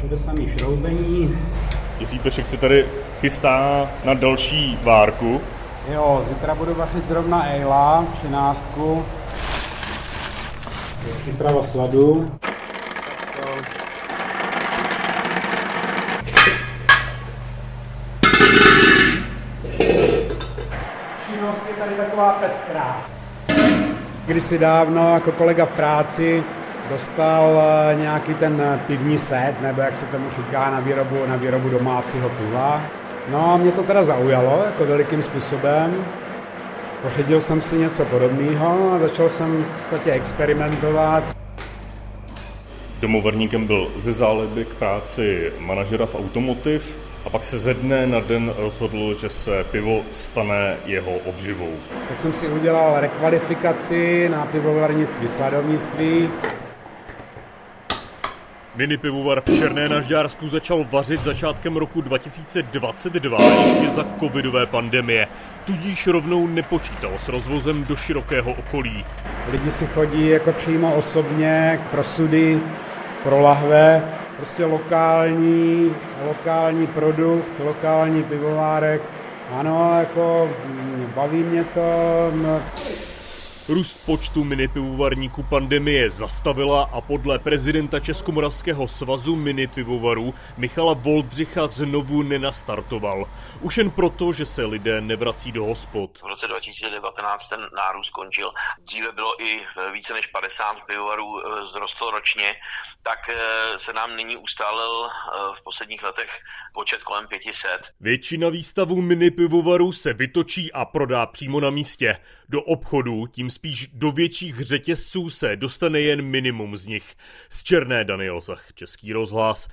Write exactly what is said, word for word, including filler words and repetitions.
Všude samý šroubení. Jiří Pešek se tady chystá na další várku. Jo, zítra budu vařit zrovna ejla, třináctku. Příprava sladu. Činnost je tady taková pestrá. Kdysi dávno jako kolega v práci dostal nějaký ten pivní set, nebo jak se tomu říká, na výrobu, na výrobu domácího piva. No a mě to teda zaujalo jako velikým způsobem. Pořídil jsem si něco podobného a začal jsem v podstatě experimentovat. Domovarníkem byl ze záliby k práci manažera v Automotiv a pak se ze dne na den rozhodl, že se pivo stane jeho obživou. Tak jsem si udělal rekvalifikaci na pivovarnictví, sladovnictví. Mini pivovar v Černé na Žďársku začal vařit začátkem roku dva tisíce dvacet dva, ještě za covidové pandemie. Tudíž rovnou nepočítal s rozvozem do širokého okolí. Lidi si chodí jako přímo osobně pro sudy, pro lahve. Prostě lokální, lokální produkt, lokální pivovárek. Ano, jako baví mě to. Růst počtu minipivovarníků pandemie zastavila a podle prezidenta Českomoravského svazu minipivovarů Michala Voldřicha znovu nenastartoval. Už jen proto, že se lidé nevrací do hospod. V roce dva tisíce devatenáct ten nárůst skončil. Dříve bylo i více než padesát pivovarů vzrostlo ročně, tak se nám nyní ustálil v posledních letech počet kolem pět set. Většina výstavů minipivovarů se vytočí a prodá přímo na místě. Do obchodů, tím spíš do větších řetězců, se dostane jen minimum z nich. Z Černé Daniel Zach, Český rozhlas.